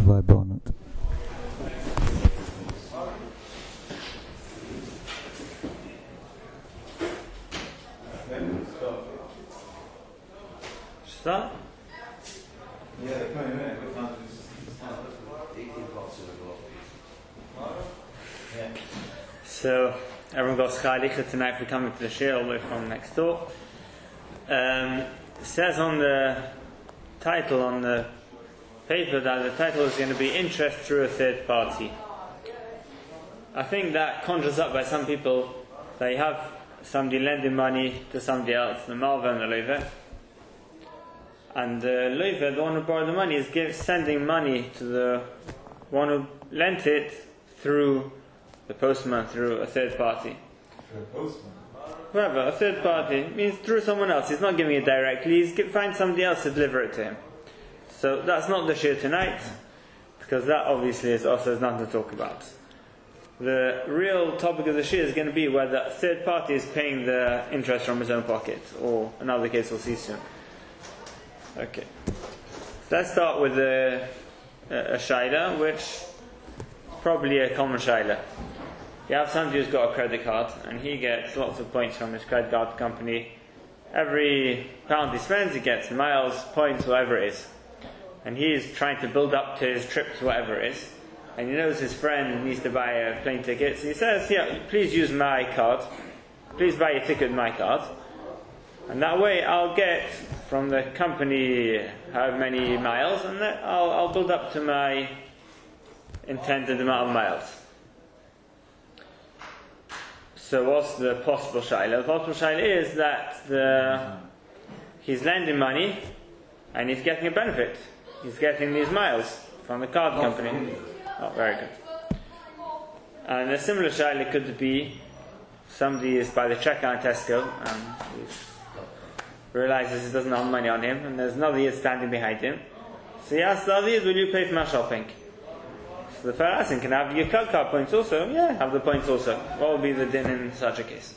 Vibonut. Start? Yeah, come in a minute. So, everyone got Schalicha tonight for coming to the shir all the way from next door. It says on the title, on the paper, that the title is going to be Interest Through a Third Party. I think that conjures up by some people that you have somebody lending money to somebody else, the Malva and the Loive. And the Loive, the one who borrowed the money, is sending money to the one who lent it through the postman, through a third party. Through a postman? Whoever, a third party, means through someone else. He's not giving it directly, he's find somebody else to deliver it to him. So that's not the shir tonight, because that obviously also has nothing to talk about. The real topic of the shir is going to be whether a third party is paying the interest from his own pocket, or another case we'll see soon. Okay. So let's start with a shaila, which probably a common shaila. You have somebody who's got a credit card, and he gets lots of points from his credit card company. Every pound he spends, he gets miles, points, whatever it is. And he's trying to build up to his trip to whatever it is. And he knows his friend needs to buy a plane ticket, so he says, yeah, please use my card. Please buy your ticket with my card. And that way I'll get from the company however many miles, and then I'll build up to my intended amount of miles. So what's the possible shaila? The possible shaila is that he's lending money and he's getting a benefit. He's getting these miles from the card company. Oh, very good. And a similar shaila could be somebody is by the checkout in Tesco and he realizes he doesn't have money on him, and there's another Yid standing behind him. So he asks the other Yid, will you pay for my shopping? So the fellow asking, can I have your credit card points also? Yeah, have the points also. What would be the din in such a case?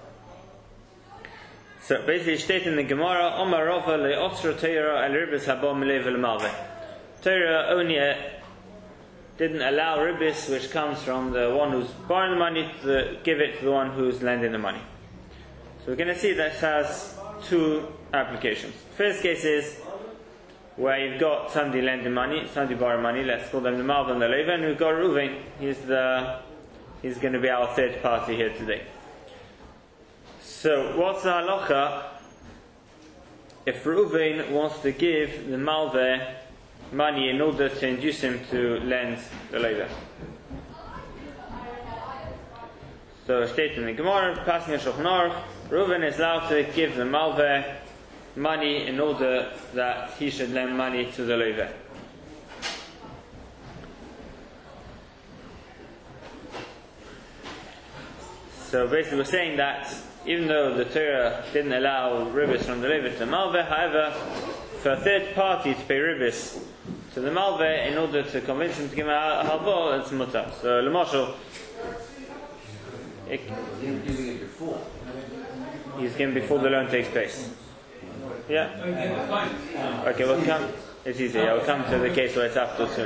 So basically it states in the Gemara, Omar Rava le'osra Torah al ribis haba milei v'lemalve. Torah only didn't allow ribis, which comes from the one who's borrowing the money, to give it to the one who's lending the money. So we're going to see that it has two applications. First case is where you've got somebody lending money, somebody borrowing money, let's call them the Malva and the Loive, and we've got Reuven, he's going to be our third party here today. So what's the halacha if Reuven wants to give the Malva money in order to induce him to lend the Loive? So stated in the Gemara, passing in Shulchan Aruch, Reuven is allowed to give the Malva money in order that he should lend money to the Loive. So basically we're saying that even though the Torah didn't allow ribis from the Loive to the Malva, however, for a third party to pay ribis to the Malva in order to convince him to give him a halva, it's mutar. So Lamashal, he's giving before the loan takes place. Yeah? Okay, we'll come. It's easy. We'll come to the case where it's after soon.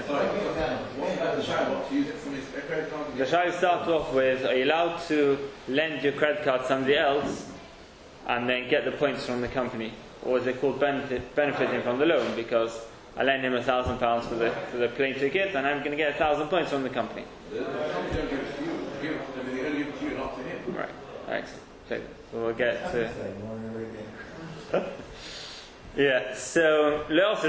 The shayla starts off with, are you allowed to lend your credit card to somebody else and then get the points from the company? Or is it called benefiting from the loan? Because I lend him £1,000 for the plane ticket and I'm going to get 1,000 points from the company. Right, excellent. So we'll get to... Yeah, so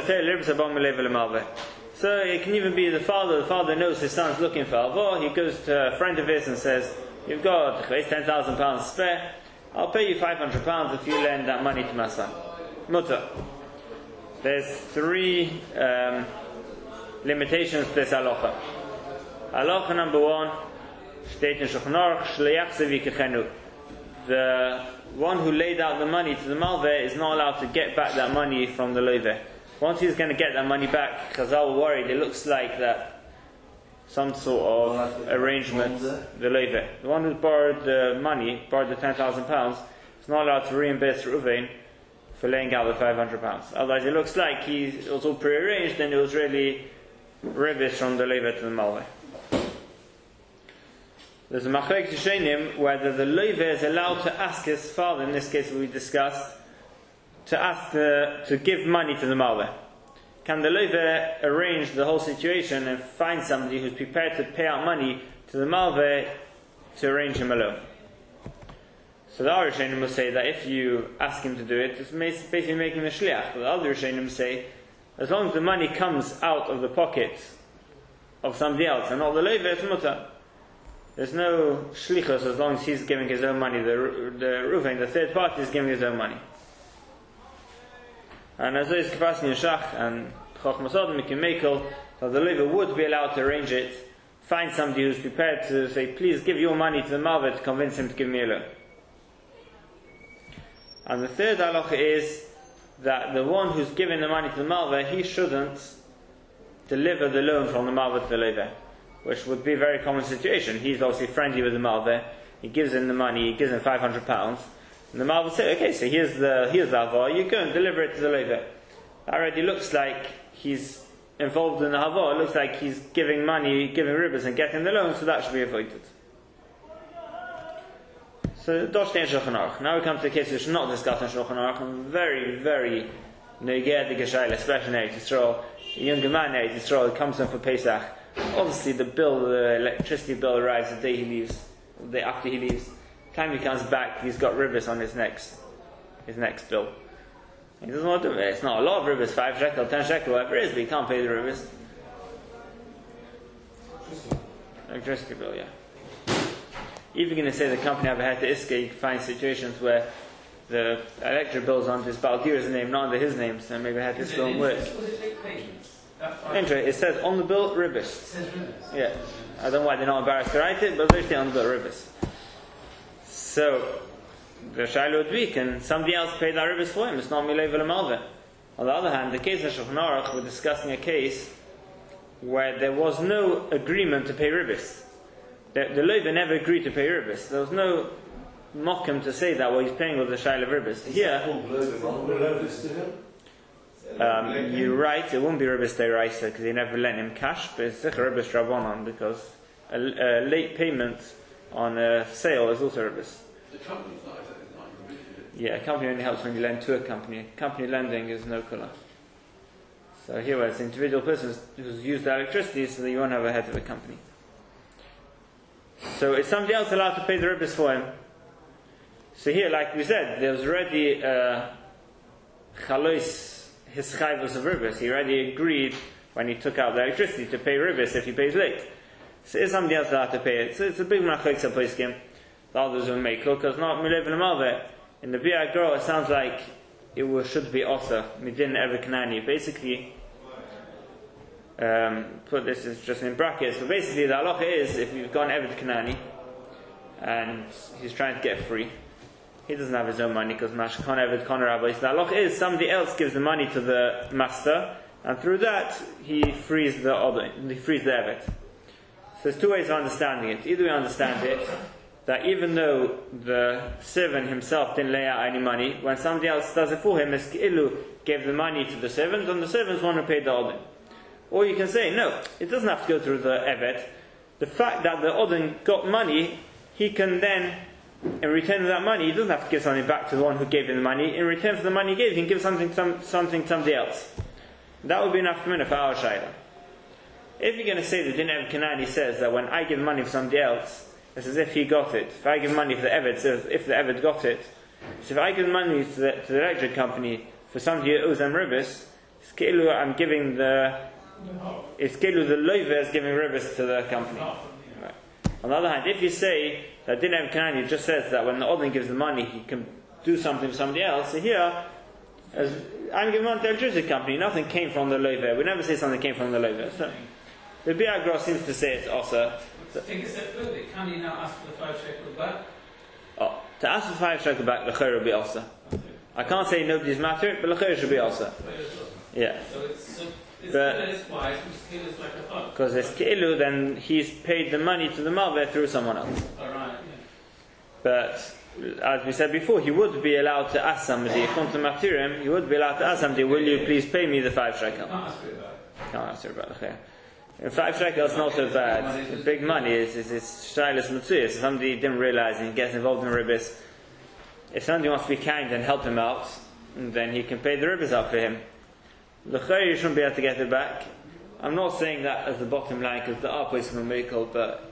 it can even be the father knows his son's looking for alva. He goes to a friend of his and says, you've got £10,000 spare, I'll pay you £500 if you lend that money to my son. Mutter. There's three limitations to this halacha. Halacha number one, state in Shulchan Aruch, shliach zevi kechenu. The one who laid out the money to the Malva is not allowed to get back that money from the Loive. Once he's going to get that money back, Chazal were worried, it looks like that some sort of arrangement, the Loive. The one who borrowed the money, borrowed the £10,000, is not allowed to reimburse Reuven for laying out the £500. Otherwise it looks like it was all prearranged and it was really ribis from the loive to the malve. There's a machlek tishenim whether the loive is allowed to ask his father, in this case we discussed, to give money to the malve. Can the loive arrange the whole situation and find somebody who's prepared to pay out money to the malve to arrange him a loan? So the other Rishonim will say that if you ask him to do it, it's basically making a shliach. But the other Rishonim say, as long as the money comes out of the pocket of somebody else and not the loive, it's mutter. There's no shlichus as long as he's giving his own money. The Ruvain, the third party, is giving his own money. And as is Kafasni and Shach and Chochmas Odom, Mikim Mekel, that the loive would be allowed to arrange it, find somebody who's prepared to say, please give your money to the malve to convince him to give me a loan. And the third halacha is that the one who's giving the money to the malve, he shouldn't deliver the loan from the malve to the loive, which would be a very common situation. He's obviously friendly with the malve, he gives him the money, he gives him £500, and the malve says, okay, so here's the hava, you go and deliver it to the loive. That already looks like he's involved in the hava, it looks like he's giving money, giving ribas and getting the loan, so that should be avoided. So, Dosh Nein Shulchan Aruch. Now we come to the case which is not discussed in Shulchan Aruch, and very, very neged the Geshayla, especially in Eretz Yisrael. A younger man in Eretz Yisrael comes in for Pesach. Obviously the electricity bill arrives the day he leaves, the day after he leaves. The time he comes back, he's got ribis on his next bill. He doesn't want to do it. It's not a lot of ribis, 5 shekel, 10 shekel, whatever it is, but he can't pay the ribis. Electricity bill, yeah. If you're going to say the company have a head to iska, you can find situations where the electric bill's under his Balgira's name, not under his name, so maybe head to iska won't work. It says on the bill, ribis. It says ribis. Yeah. I don't know why they're not embarrassed to write it, but they're on the bill, ribis. So, the Shaila would be, can somebody else pay that ribis for him? It's not milei v'lemalve. On the other hand, the case of Shulchan Aruch, we're discussing a case where there was no agreement to pay ribis. The loive never agreed to pay ribis. There was no mokum to say that he's paying with the shaila of ribis. Here, you're right, it won't be ribis deraisa because they never lent him cash, but it's sicher ribis rabbanon because a late payment on a sale is also ribis. The company's not ribis. Yeah, a company only helps when you lend to a company. Company lending is no kula. So here, where it's an individual person who's used the electricity, so that you won't have a head of a company. So is somebody else allowed to pay the ribis for him? So here, like we said, there's already chalois his chayvus of ribis. He already agreed when he took out the electricity to pay ribis if he pays late. So is somebody else allowed to pay it? So it's a big machlokes poskim. The others will make because not milev l'malve. In the Bi'ah Gro, it sounds like it should be also midin ever kanani. Basically. Put this is just in brackets, but basically the halacha is if you've got an Eved Kanani and he's trying to get free, he doesn't have his own money because Mash can't Eved Kana Rabbi. So the halacha is somebody else gives the money to the master, and through that he frees the Eved. So there's two ways of understanding it. Either we understand it that even though the servant himself didn't lay out any money, when somebody else does it for him, Ilu gave the money to the servant, and the servant's one who paid the Odin. Or you can say, no, it doesn't have to go through the Evet. The fact that the Odin got money, he can then, in return for that money, he doesn't have to give something back to the one who gave him the money. In return for the money he gave, he can give something somebody else. That would be enough to win for our Shaila. If you're going to say the Din Eved Kanani says that when I give money for somebody else, it's as if he got it. If I give money for the Evet, it's as if the Evet got it. So if I give money to the electric company for somebody who owes them ribis, I'm giving it's Kelu the loive is giving ribis to the company. Right. On the other hand, if you say that Din Eved Kanani just says that when the Odin gives the money, he can do something for somebody else. So here, as I'm giving money to the electricity company, nothing came from the loive. We never say something came from the loive. So the Bi'ah Gro seems to say it's also. Take a step further. Can you now ask for the 5 shekel back? Oh, to ask for 5 shekel back, l'chayr will be also. I can't say nobody's matter, but l'chayr should be also. Yeah. Because it's Ki'ilu, then he's paid the money to the Malveh through someone else. Alright, yeah. But as we said before, he would be allowed to ask somebody, according to Matirim, he would be allowed to ask somebody, will you please pay me the 5 shekel? Can't ask for it back. Can't ask for it back. 5 shekels is not so bad. The big money is shaylas mitzuyah. So somebody didn't realize and he gets involved in ribbis. If somebody wants to be kind and help him out, then he can pay the ribbis out for him. L'chayr, you shouldn't be able to get it back. I'm not saying that as the bottom line because there are places from miracle, but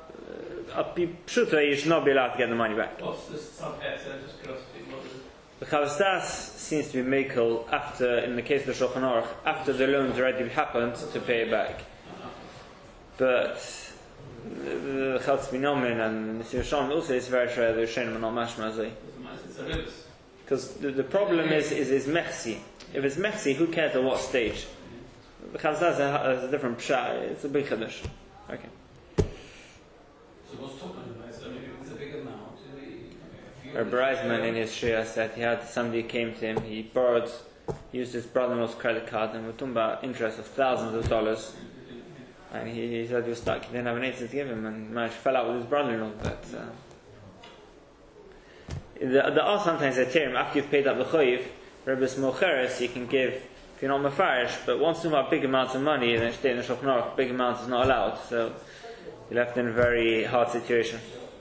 you should not be allowed to get the money back. What's this subhead? Just curiosity. What is it? The Chavastas seems to be miracle after, in the case of the Shulchan Aruch, after the loan's already happened to pay it back. But the Chaltz Binomin and the Sirshon also is very sure the Rishonim are not mashma. It's a ribbis. Because the problem is mechsi. If it's mechsi, who cares at what stage? The Chavastas has a different pshat. It's a big chiddush. Okay. So what's talking about? So maybe it's a big amount. Rabbi Reisman in his shia said he had somebody came to him, he used his brother-in-law's credit card, and we're talking about interest of thousands of dollars. And he said he was stuck, he didn't have an answer to give him, and managed fell out with his brother-in-law. But there are sometimes a term, after you've paid up the chayiv, Rebbe's mocheres, you can give, if you're not mefarish, but once you're about big amounts of money, then in the Shulchan Aruch, big amounts is not allowed, so you're left in a very hard situation.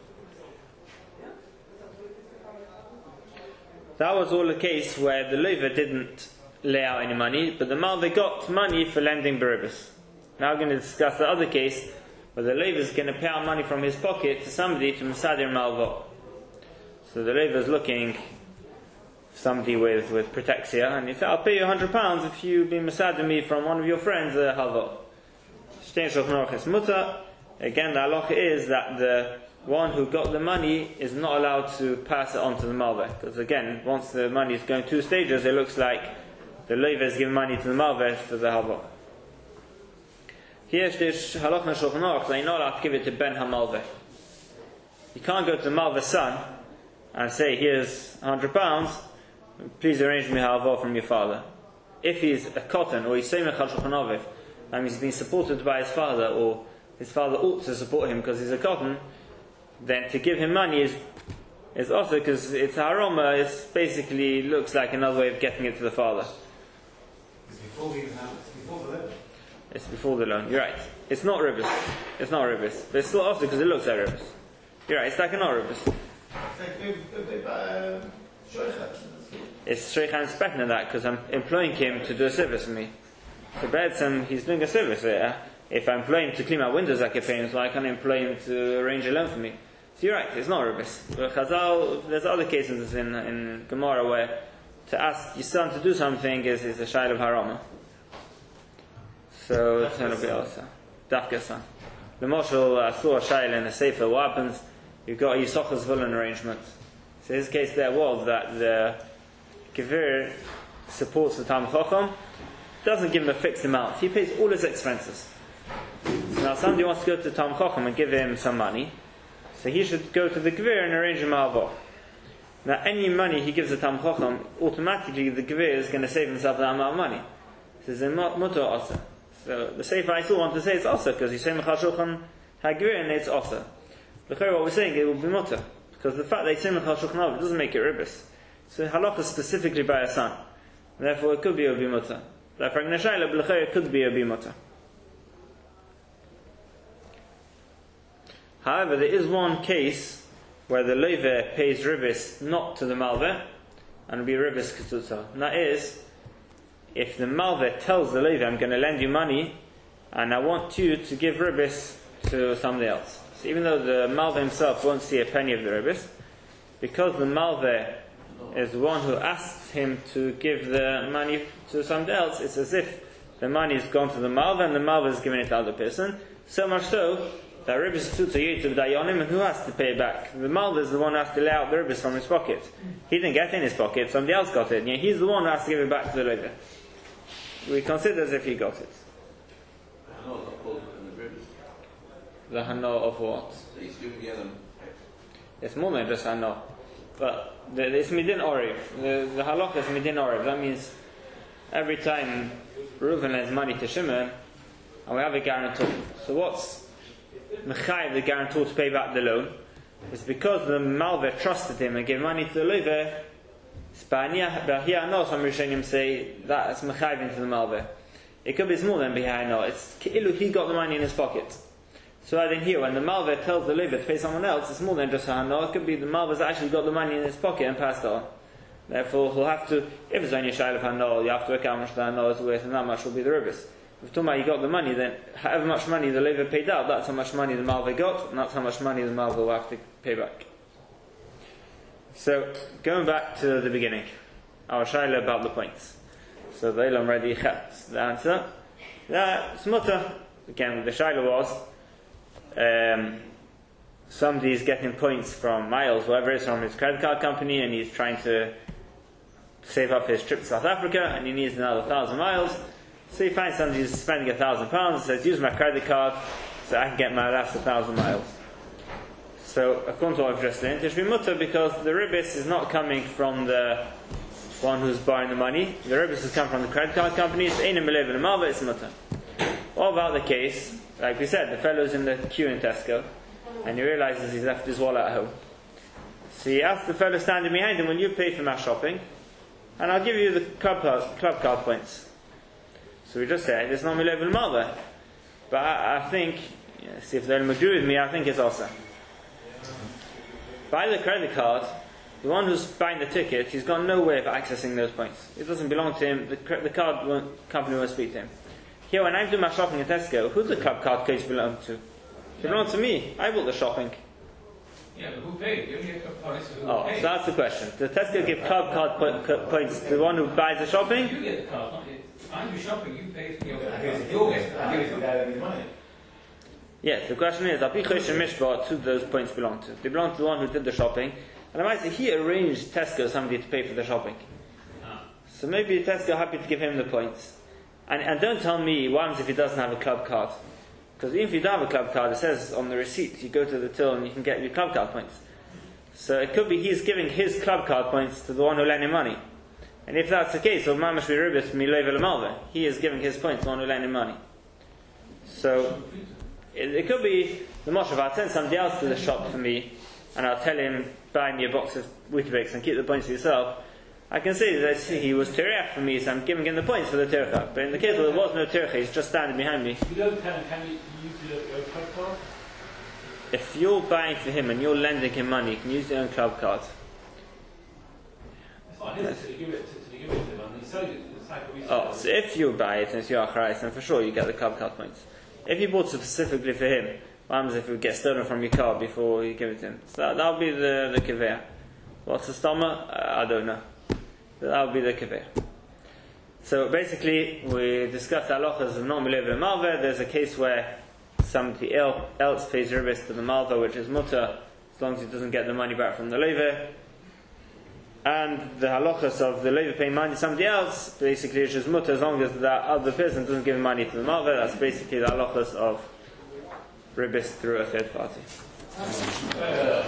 That was all the case where the loiver didn't lay out any money, but the malveh got money for lending beribbis. Now we're going to discuss the other case where the loiver is going to pay out money from his pocket to somebody to Mesadir Malvah. So the loiver is looking for somebody with protexia, and he said, I'll pay you £100 if you be Mesadir me from one of your friends, Halvah. Shtein Shulchan Aruch is mutter. Again, the halacha is that the one who got the money is not allowed to pass it on to the malveh. Because again, once the money is going 2 stages, it looks like the loiver is giving money to the malveh for the halvah. Here, there's halach in Shulchan Aruch that you're not allowed to give it to ben hamalveh. You can't go to the malveh's son and say, here's £100, please arrange me halvah from your father. If he's a cotton or he's seimech al Shulchan Aruch, and he's been supported by his father, or his father ought to support him because he's a cotton, then to give him money is also because it's haroma. It basically looks like another way of getting it to the father. It's before we even have it. It's before the loan. It's before the loan. You're right. It's not ribbis. It's not ribbis. But it's still also because it looks like ribbis. You're right. It's like not ribbis. It's shreichan inspecting of that because I'm employing him to do a service for me. So Be'etzem, he's doing a service there. If I employ him to clean my windows, I get paid, so I can't employ him to arrange a loan for me. So you're right, it's not ribbis. But Chazal, there's other cases in Gemara where to ask your son to do something is a shayla of harama. So it's going to be also Dafka son. The Moshel saw a shayla in a sefer. What happens? You've got a Yisachas Villan arrangement. So his case there was that the Gevir supports the Tam Chacham, doesn't give him a fixed amount. He pays all his expenses. So now somebody wants to go to Tam Chacham and give him some money, so he should go to the Gevir and arrange a Ma'avah. Now any money he gives the Tam Chacham, automatically the Gevir is going to save himself that amount of money. So it's a mutter asa. So the Sefer I still want to say it's asa, because you say Mechal Shulchan HaGevir and it's asa. Look at what we're saying, it will be mutter. Because the fact that you say Mechal Shulchan HaGevir doesn't make it ribbis. So halacha specifically by a son. And therefore it could be a mutter. Therefore it could be a mutter. However, there is one case where the loiver pays ribbis not to the malveh, and it'll be ribbis ketutza. And that is, if the malveh tells the loiver, I'm going to lend you money, and I want you to give ribbis to somebody else. So even though the malveh himself won't see a penny of the ribbis, because the malveh is the one who asked him to give the money to somebody else, it's as if the money has gone to the malveh, and the malveh is giving it to the other person. So much so, that ribbis ketutza yitzub dayanim, and who has to pay it back? The malveh is the one who has to lay out the ribbis from his pocket. He didn't get it in his pocket, somebody else got it. He's the one who has to give it back to the loiver. We consider as if he got it. The hana of what? It's more than just hana. But it's midin oriv. The halach is midin oriv. That means every time Reuven lends money to Shimon, and we have a guarantor. So what's Mechayev the guarantor to pay back the loan? It's because the malveh trusted him and gave money to the loiver. Some Rishonim say that's Mechayev into the malveh. It could be small than behind no. It's Ki'ilu, he got the money in his pocket. So I think here, when the Malva tells the Levi to pay someone else, it's more than just a Hano. It could be the Malva's actually got the money in his pocket and passed it on. Therefore, he'll have to, if it's only a Shail of Hano, you have to work out how much the Hano is worth and how much will be the Ribbis. If you're talking about you got the money, then however much money the Levi paid out, that's how much money the Malva got, and that's how much money the Malva will have to pay back. So, going back to the beginning, our Shaila about the points. So, the Ilam ready, the answer. It's mutter. Again, the Shaila was, somebody's getting points from miles, whatever it is, from his credit card company, and he's trying to save up his trip to South Africa, and he needs another 1,000 miles. So he finds somebody who's spending £1,000 and says, use my credit card so I can get my last 1,000 miles. So, according to what I've just said, it should be mutter because the ribbis is not coming from the one who's borrowing the money. The ribbis has come from the credit card company. It's ain't a melev and a malva, it's mutter. What about the case, like we said, the fellow's in the queue in Tesco and he realizes he's left his wallet at home. So he asks the fellow standing behind him, will you pay for my shopping? And I'll give you the club card points. So we just said, it's not melev and malva. But I think, see if they'll agree with me, I think it's also. By the credit card, the one who's buying the ticket, he's got no way of accessing those points. It doesn't belong to him, the company won't speak to him. Here, when I'm doing my shopping at Tesco, who's the club card codes belong to? They belong to me. I bought the shopping. Yeah, but who paid? You only get club points for who paid. So that's the question. Does Tesco give club card points to the one who buys the shopping? You get the card, not you. If I'm shopping, you pay for your get. Yes, the question is, Apichosh and Mishpat, who do those points belong to? They belong to the one who did the shopping. And I might say, he arranged Tesco somebody to pay for the shopping. So maybe Tesco happy to give him the points. And don't tell me what happens if he doesn't have a club card. Because even if you don't have a club card, it says on the receipt, you go to the till and you can get your club card points. So it could be he's giving his club card points to the one who lent him money. And if that's the case, so Mamash Viribis Miloivel Malva, he is giving his points to the one who lent him money. So it could be the Moshav, I'll send somebody else to the shop for me and I'll tell him, buy me a box of Weetabix and keep the points for yourself. I can say that he was Tirach for me, so I'm giving him the points for the Tircha. But in the case where there was no Tircha, he's just standing behind me. You don't can you use your credit card? If you're buying for him and you're lending him money, you can use your own club card. It's fine, isn't it? You give it to him and he sells it. It's like what we Oh, so if you buy it and it's your Achrais, then for sure you get the club card points. If you bought specifically for him, what happens if it gets stolen from your car before you give it to him? So that'll be the Kiveh. What's the stoma? I don't know. That'll be the Kiveh. So basically, we discussed halachas of non milev and malva. There's a case where somebody else pays ribis to the malva, which is mutter, as long as he doesn't get the money back from the lever. And the halachas of the lever paying money to somebody else, basically it's just mutter as long as that other person doesn't give money to the malva. That's basically the halachas of ribis through a third party.